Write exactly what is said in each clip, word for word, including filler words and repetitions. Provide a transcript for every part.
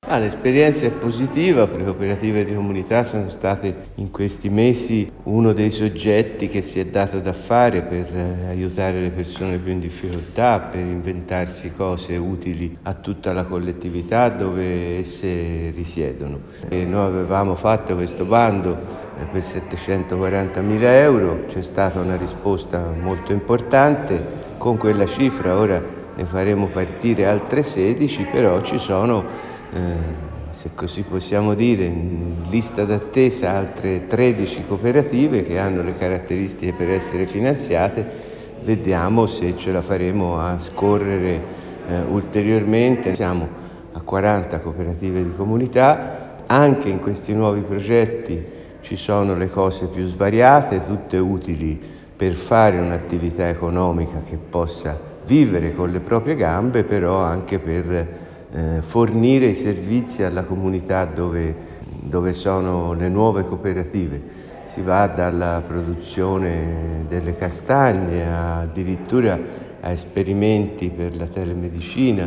Ah, l'esperienza è positiva, le cooperative di comunità sono state in questi mesi uno dei soggetti che si è dato da fare per eh, aiutare le persone più in difficoltà, per inventarsi cose utili a tutta la collettività dove esse risiedono. E noi avevamo fatto questo bando eh, per settecentoquarantamila euro, c'è stata una risposta molto importante, con quella cifra ora ne faremo partire altre sedici, però ci sono Eh, se così possiamo dire, in lista d'attesa altre tredici cooperative che hanno le caratteristiche per essere finanziate. Vediamo se ce la faremo a scorrere eh, ulteriormente. Siamo a quaranta cooperative di comunità, anche in questi nuovi progetti ci sono le cose più svariate, tutte utili per fare un'attività economica che possa vivere con le proprie gambe, però anche per Eh, fornire i servizi alla comunità dove, dove sono le nuove cooperative. Si va dalla produzione delle castagne addirittura a esperimenti per la telemedicina,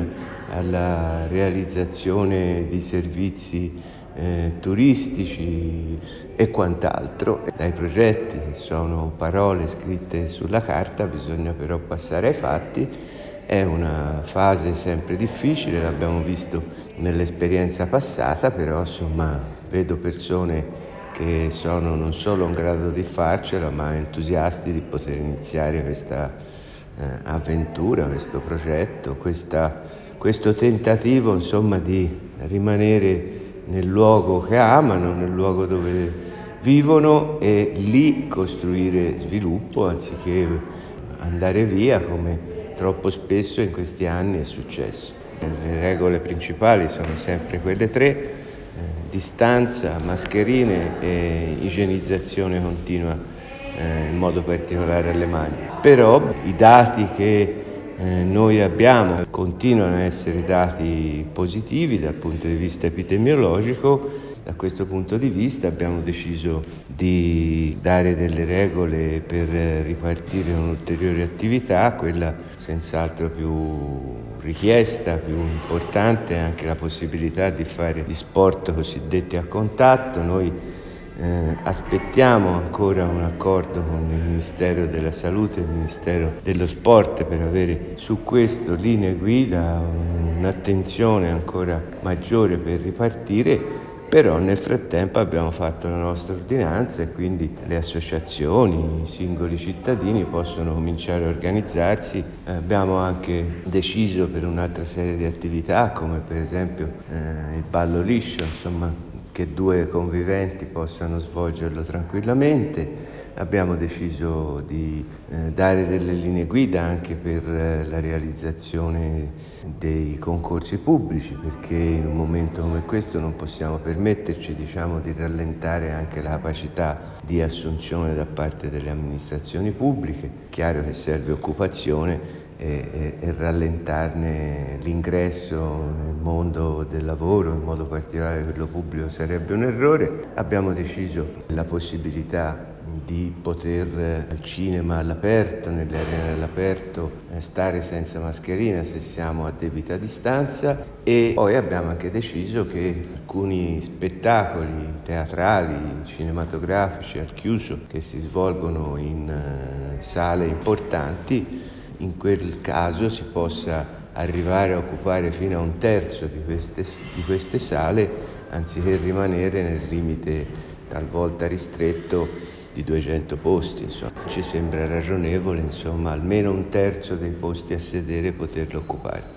alla realizzazione di servizi eh, turistici e quant'altro. Dai progetti, che sono parole scritte sulla carta, bisogna però passare ai fatti. È una fase sempre difficile, l'abbiamo visto nell'esperienza passata, però insomma vedo persone che sono non solo in grado di farcela, ma entusiasti di poter iniziare questa eh, avventura, questo progetto, questa, questo tentativo insomma di rimanere nel luogo che amano, nel luogo dove vivono e lì costruire sviluppo anziché andare via come troppo spesso in questi anni è successo. Le regole principali sono sempre quelle tre, eh, distanza, mascherine e igienizzazione continua, eh, in modo particolare alle mani. Però i dati che eh, noi abbiamo continuano a essere dati positivi dal punto di vista epidemiologico. Da questo punto di vista abbiamo deciso di dare delle regole per ripartire un'ulteriore attività, quella senz'altro più richiesta, più importante, è anche la possibilità di fare gli sport cosiddetti a contatto. Noi eh, aspettiamo ancora un accordo con il Ministero della Salute e il Ministero dello Sport per avere su questo linee guida, un'attenzione ancora maggiore per ripartire. Però nel frattempo abbiamo fatto la nostra ordinanza e quindi le associazioni, i singoli cittadini possono cominciare a organizzarsi. Abbiamo anche deciso per un'altra serie di attività, come per esempio eh, il ballo liscio, insomma, che due conviventi possano svolgerlo tranquillamente. Abbiamo deciso di eh, dare delle linee guida anche per eh, la realizzazione dei concorsi pubblici, perché in un momento come questo non possiamo permetterci, diciamo, di rallentare anche la capacità di assunzione da parte delle amministrazioni pubbliche. Chiaro che serve occupazione e, e, e rallentarne l'ingresso nel mondo del lavoro, in modo particolare quello pubblico, sarebbe un errore. Abbiamo deciso la possibilità di poter al cinema all'aperto, nelle arene all'aperto, stare senza mascherina se siamo a debita distanza, e poi abbiamo anche deciso che alcuni spettacoli teatrali, cinematografici al chiuso che si svolgono in sale importanti, in quel caso si possa arrivare a occupare fino a un terzo di queste, di queste sale, anziché rimanere nel limite talvolta ristretto di duecento posti. Insomma, ci sembra ragionevole, insomma, almeno un terzo dei posti a sedere poterlo occupare.